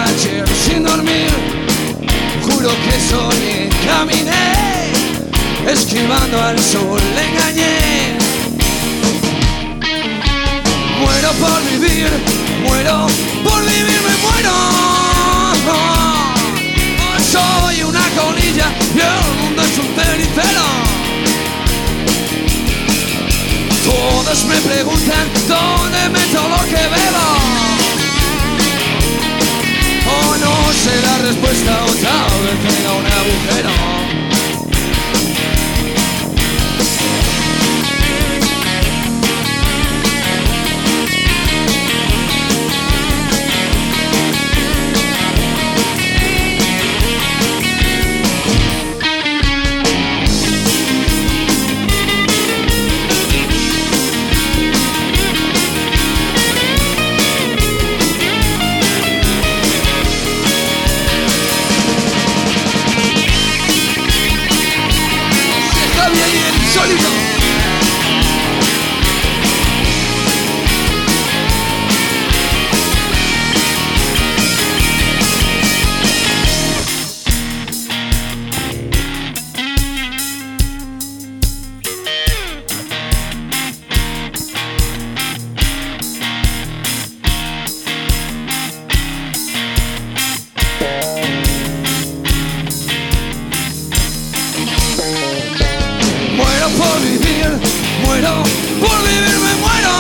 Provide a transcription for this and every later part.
ayer sin dormir. Juro que soñé, caminé, esquivando al sol, le engañé. Muero por vivir, muero por vivir, me muero. Soy una colilla y el mundo es un cenicero. Todos me preguntan dónde meto lo que bebo. Oh, no sé la respuesta, o tal vez tenga un agujero. Solito. Muero por vivir, me muero.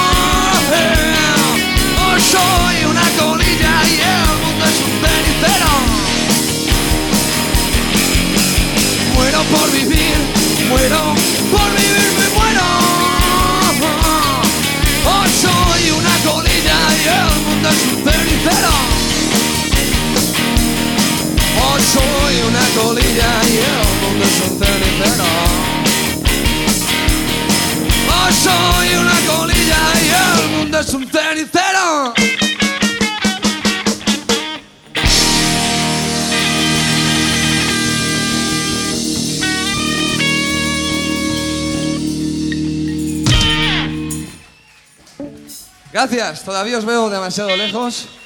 Oh, soy una colilla y el mundo es un cenicero. Muero por vivir, me muero. Oh, soy una colilla y el mundo es un cenicero. Oh, soy una colilla y el mundo es un cenicero. Soy una colilla y el mundo es un cenicero. Gracias, todavía os veo demasiado lejos.